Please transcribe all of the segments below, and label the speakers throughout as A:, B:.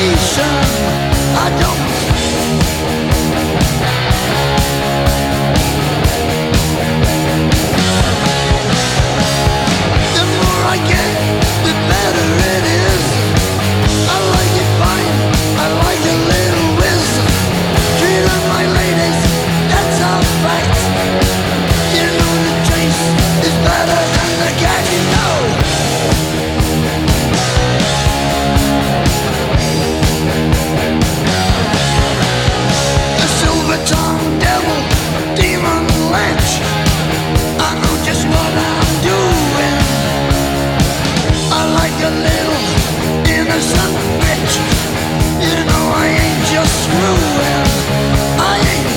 A: station. I don't. The more I get, the better it is. I like it fine, I like a little whiz. Treat on my ladies, that's a fact. You know the chase is better than the cat, you know. The silver-tongued devil, demon wench, I know just what I'm doing. I like a little innocent bitch. You know I ain't just screwing. I ain't.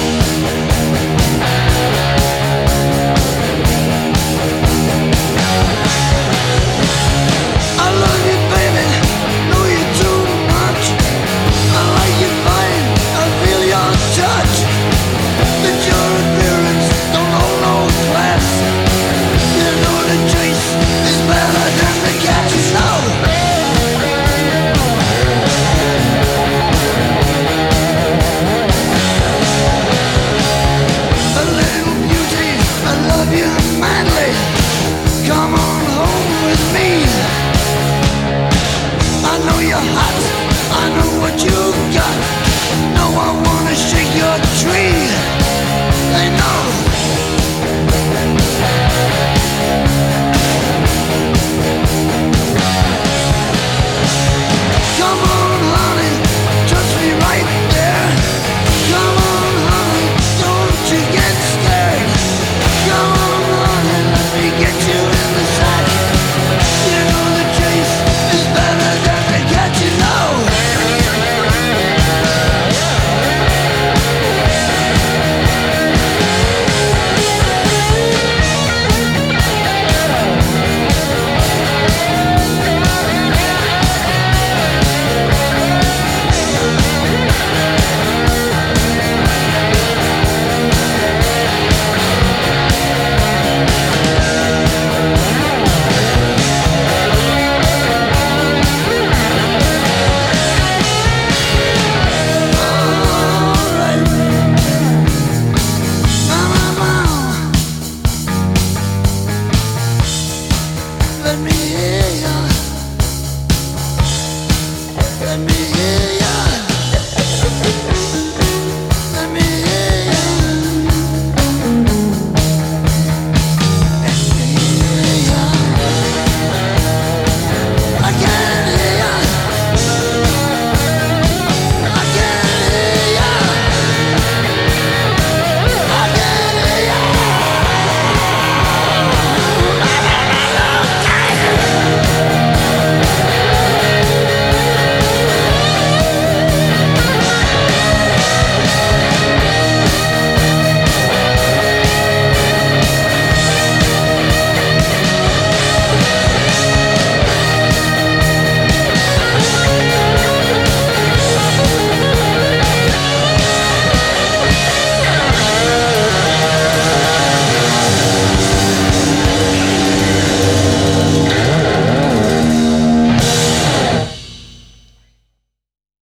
A: I love you, baby. Know you too much. I like you fine. I feel your touch. But your appearance don't hold no class. You know the chase is better than the cat, you know. A little beauty, I love you madly. Come on home with me. I know you're hot, I know what you got. No, I wanna shake your tree. They know. Come on, honey, touch me right there. Come on, honey, don't you get scared. Come on, honey, let me get you in the sack. You know the chase is better than the cat, you know. Alright. Let me hear ya. Let me hear